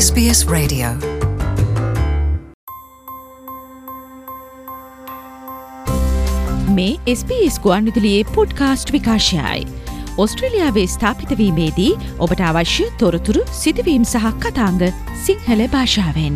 SBS Radio. මේ SBS ගුවන්විදුලියේ podcast විකාශයයි. ඔස්ට්‍රේලියාවේ ස්ථාපිත වීමේදී ඔබට අවශ්‍ය තොරතුරු සිදුවීම් සහ කතාංග සිංහල භාෂාවෙන්.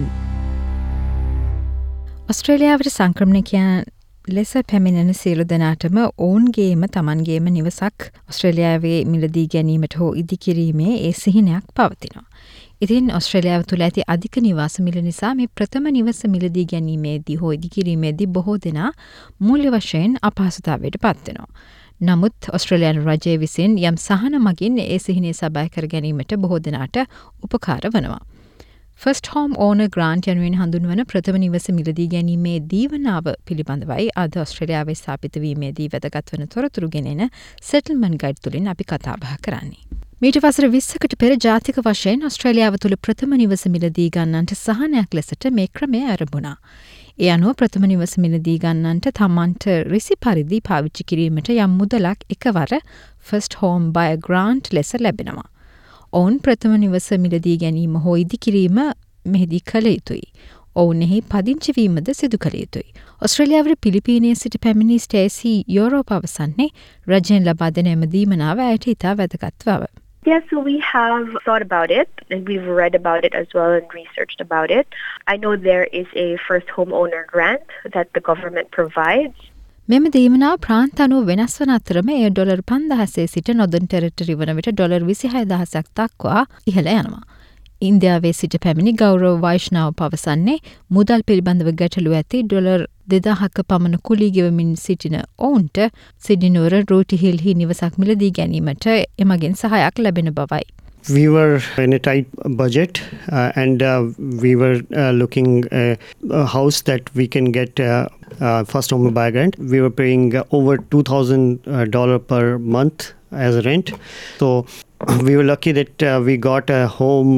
ඔස්ට්‍රේලියාවට සංක්‍රමණිකයන් ලෙස පැමිණෙන සියලු දෙනාටම ඔවුන්ගේම තමන්ගේම නිවසක් ඔස්ට්‍රේලියාවේ මිලදී ගැනීමට හෝ ඉදිකිරීමේ ඒ සිහිනයක් පවතිනවා. ඉතින් ඔස්ට්‍රේලියාව තුළ ඇති අධික නිවාස මිල නිසා මේ ප්‍රථම නිවස මිලදී ගැනීමේදී හෝ ඉදිකිරීමේදී බොහෝ දෙනා මූල්‍ය වශයෙන් අපහසුතාවයට පත්වෙනවා. නමුත් ඔස්ට්‍රේලියානු රජය විසින් යම් සහන මගින් ඒ සිහිනය සබයි කර ගැනීමට බොහෝ දෙනාට උපකාර වනවා. ෆස්ට් හෝම් ඕනර් ග්‍රාන්ට් යනුවෙන් හඳුන්වන ප්‍රථම නිවස මිලදී ගැනීමේ දීවනාව පිළිබඳවයි අද ඔස්ට්‍රේලියාවේ ස්ථාපිත වීමේදී වැදගත් වන තොරතුරු ගෙනෙන සෙටල්මන්ට් ගයිඩ් තුලින් අපි කතා බහ කරන්නේ. මීට වසර 20කට පෙර ජාතික වශයෙන් ඔස්ට්‍රේලියාව තුළ ප්‍රථම නිවස මිලදී ගන්නන්ට සහනයක් ලෙසට මේ ක්‍රමය ආරම්භුණා. ඒ අනුව ප්‍රථම නිවස මිලදී ගන්නන්ට තමන්ට රිසි පරිදි පාවිච්චි කිරීමට යම් මුදලක් එකවර ෆස්ට් හෝම් බයර් ග්‍රාන්ට් ලෙස ලැබෙනවා. ඔවුන් ප්‍රථම නිවස මිලදී ගැනීම හෝ ඉදිකිරීම මෙහිදී කළ යුතුයි. ඔවුනෙහි පදිංචිවීමද සිදු කළ යුතුයි. ඔස්ට්‍රේලියාවට පිලිපීනයේ සිට පැමිණි ස්ටේසි යුරෝප අවසන්නේ රජයෙන් ලබා දෙන එම දීමනාව ඇයට ඉතා වැදගත් බව. Yeah, so we have thought about it and we've read about it as well and researched about it. I know there is a first homeowner grant that the government provides. මෙම දීමනාව ප්‍රාන්ත අනුව වෙනස් වන අතරම එය ඩොලර් 5,000 සිට නොදන් territory වන විට dollar 26,000ක් දක්වා ඉහළ යනවා. ඉන්දියාවේ සිට පැමිණි ගෞරව වෛෂ්ණව පවසන්නේ මුදල් පිළිබඳව ගැටලු ඇති ඩොලර් 2,000ක පමණ කුලී ගෙවමින් සිටින ඔවුන්ට සිඩ්නි නුවර රූටි හිල්හි නිවසක් මිලදී ගැනීමට එමගින් සහයක් ලැබෙන බවයි. We were in a tight budget and we were looking a house that we can get first home buyer grant. We were paying over $2,000 per month as rent. So we were lucky that we got a home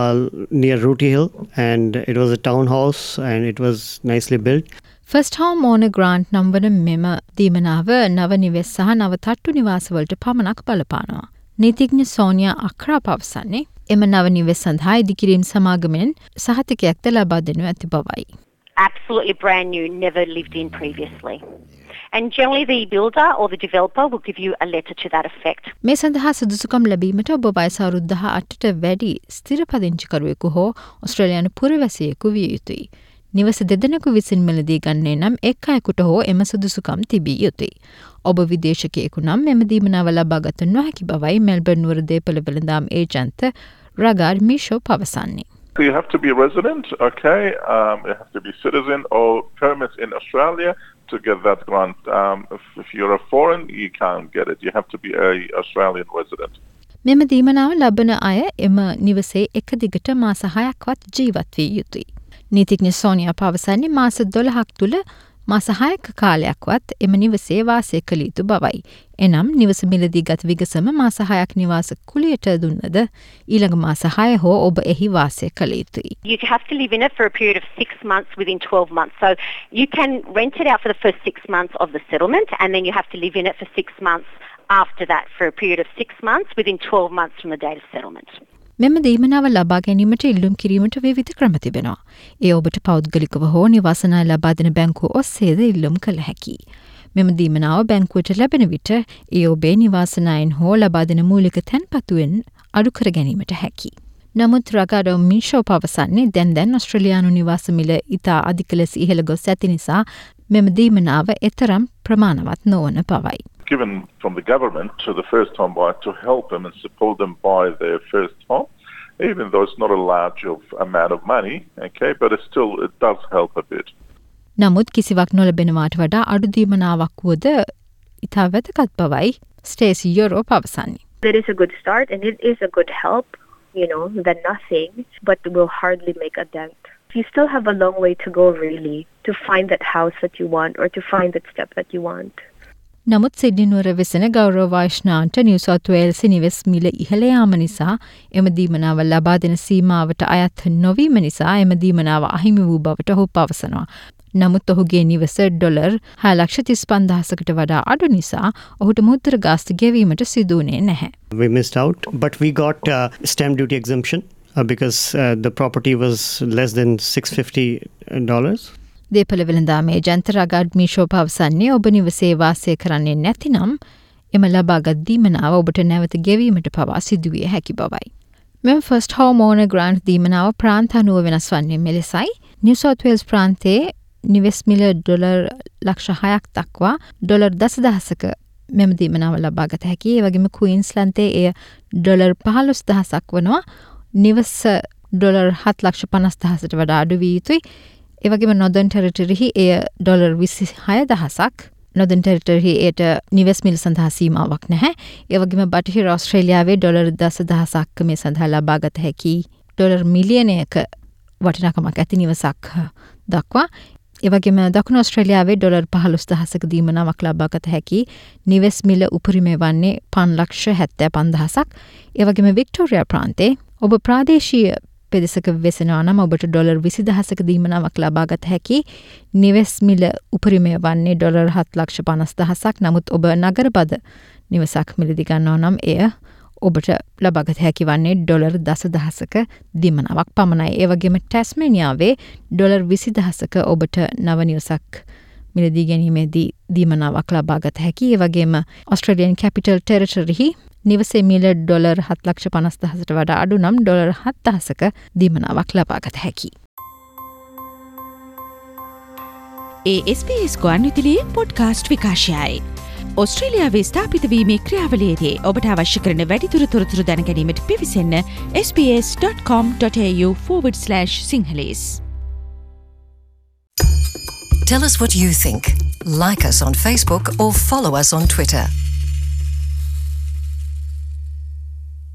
near Rooty Hill and it was a townhouse and it was nicely built. First home owner grant නම් වන මෙම දීමනාව නව නිවෙස් සහ නව තට්ටු නිවාසවලට පමණක් බලපානවා. නීතිඥ සෝනියා අක්‍රා පවසන්නේ එම නව නිවෙස් සඳහා ඉදිකිරීම් සමාගමෙන් සහතිකයක්ද ලබා දෙනු ඇති බවයි. Absolutely brand new, never lived in previously. And generally the builder or the developer will give you a letter to that effect. මේ සඳහා සුදුසුකම් ලැබීමට ඔබ වයස අවුරුදු 18ට වැඩි ස්ථිර පදිංචිකරුවෙකු හෝ ඔස්ට්‍රේලියානු පුරවැසියෙකු විය යුතුයි. නිවස දෙදෙනෙකු විසින් මිලදී ගන්නේ නම් එක් අයෙකුට හෝ එම සුදුසුකම් තිබිය යුතුයි. ඔබ විදේශිකයෙකු නම් එම දීමනාව ලබාගත නොහැකි බවයි මෙල්බර්න් නුවර දේපළ වෙළඳාම් ඒජන්ත රගාඩ් මිෂෝ පවසන්නේ. So you have to be a resident, okay? You have to be citizen or permits in Australia to get that grant. If you're a foreign, you can't get it. You have to be a Australian resident. මෙම දීමනාව ලබන අය එම නිවසේ එක දිගට මාස 6ක්වත් ජීවත් වී යුතුයි. නීතිඥ සෝනියා පවසන්නේ මාස 12ක් තුළ මාස 6ක කාලයක්වත් එම නිවසේ වාසය කළ යුතු බවයි. එනම් නිවස මිලදී ගත් විගසම මාස 6ක් නිවාස කුලියට දුන්නද ඊළඟ මාස 6 හෝ ඔබ එහි වාසය කළ යුතුයි. You have to live in it for a period of 6 months within 12 months. So you can rent it out for the first 6 months of the settlement and then you have to live in it for 6 months after that for a period of 6 months within 12 months from the date of settlement. මෙම දීමනාව ලබා ගැනීමට ඉල්ලුම් කිරීමට විවිධ ක්‍රම තිබෙනවා. ඒ ඔබට පෞද්ගලිකව හෝ නිවාස ණය ලබා දෙන බැංකුව ඔස්සේද ඉල්ලුම් කළ හැකියි. මෙම දීමනාව බැංකුවට ලැබෙන විට ඒ ඔබේ නිවාස ණයෙන් හෝ ලබා දෙන මූලික තැන්පතුවෙන් අඩු කර ගැනීමට හැකියි. නමුත් රගාඩෝ මිෂෝ පවසන්නේ දැන් ඔස්ට්‍රේලියානු නිවාස මිල ඉතා අධික ලෙස ඉහළ ගොස් ඇති නිසා මෙම දීමනාව එතරම් ප්‍රමාණවත් නොවන බවයි. Given from the government to the first home buyer to help them and support them buy their first home, even though it's not a large amount of money, okay, but it does help a bit. නමුත් කිසිවක් නොලැබෙනවාට වඩා අඩු දීමනාවක් වුවද ඉතා වැදගත් බවයි Stacey යුරෝ පවසන්නේ. That is a good start and it is a good help, than nothing, but will hardly make a dent. You still have a long way to go really to find that house that you want or to find that step that you want. නමුත් Sydney නුවර වෙසෙන ගෞරව වෛෂ්ණාන්ට New south Wales නිවෙස් මිල ඉහළ යාම නිසා එම දීමනාව ලබා දෙන සීමාවට අයත් නොවීම නිසා එම දීමනාව අහිමි වූ බවට ඔහු පවසනවා. නමුත් ඔහුගේ නිවස ඩොලර් 6,35,000කට වඩා අඩු නිසා ඔහුට මුද්‍රා ගාස්තු ගෙවීමට සිදු වුණේ නැහැ. We missed out, but we got stamp duty exemption. because the property was less than $650. දේපල වෙළඳාමේ ජන්තරාගාඩ් මීෂෝ පවසන්නේ ඔබ නිවසේ වාසය කරන්නේ නැතිනම් එම ලබාගත් දීමනාව ඔබට නැවත ගෙවීමට පවා සිදුවිය හැකි බවයි. මෙම ෆස්ට් හෝමෝන ග්‍රාන්ට් දීමනාව ප්‍රාන්ත අනුව වෙනස් වන්නේ මෙලෙසයි. නිව් සවුත් වේල්ස් ප්‍රාන්තයේ නිවෙස් මිල $6,00,000ක් දක්වා $10,000ක මෙම දීමනාව ලබාගත හැකි. ඒ වගේම ක්වීන්ස්ලන්තයේ එය $15,000ක් වනවා. නිවස $7,50,000ට වඩා අඩු විය යුතුයි. ඒ වගේම නොදර්න් ටෙරිටරිහි එය $26,000ක්. නොදර්න් ටෙරිටරිහි එයට නිවෙස් මිල සඳහා සීමාවක් නැහැ. ඒ වගේම බටහිර ඕස්ට්‍රේලියාවේ $10,000ක් මේ සඳහා ලබාගත හැකි ඩොලර් මිලියනයක වටිනාකමක් ඇති නිවසක් දක්වා. ඒ වගේම දකුණු ඕස්ට්‍රේලියාවේ $15,000ක දීමනාවක් ලබාගත හැකි නිවෙස් මිල උපරිමය වන්නේ $5,75,000ක්. ඒ වගේම වික්ටෝරියා ප්‍රාන්තයේ ඔබ ප්‍රාදේශීය පෙදෙසක වෙසෙනවා නම් ඔබට $20,000ක දීමනාවක් ලබාගත හැකි නිවෙස් මිල උපරිමය වන්නේ $7,50,000ක්. නමුත් ඔබ නගරබද නිවසක් මිලදී ගන්නවා නම් එය ඔබට ලබාගත හැකි වන්නේ $10,000ක දීමනාවක් පමණයි. ඒ වගේම ටැස්මේනියාවේ $20,000ක ඔබට නව නිවසක් මිලදී ගැනීමේදී දීමනාවක් ලබාගත හැකි. ඒ වගේම ඔස්ට්‍රේලියන් කැපිටල් ටෙරිටරිහි නිවසේ මිල $750,000ට වඩා අඩු නම් $7,000ක දීමනාවක් ලබාගත හැකි. SBS ගුවන්විදුලියේ පොඩ්කාස්ට් විකාශයයි. ඔස්ට්‍රේලියාවේ ස්ථාපිත වීමේ ක්‍රියාවලියේදී ඔබට අවශ්‍ය කරන වැඩිදුර තොරතුරු දැනගැනීමට පිවිසන්න sbs.com.au/sinhalese. Tell us what you think. Like us on Facebook or follow us on Twitter.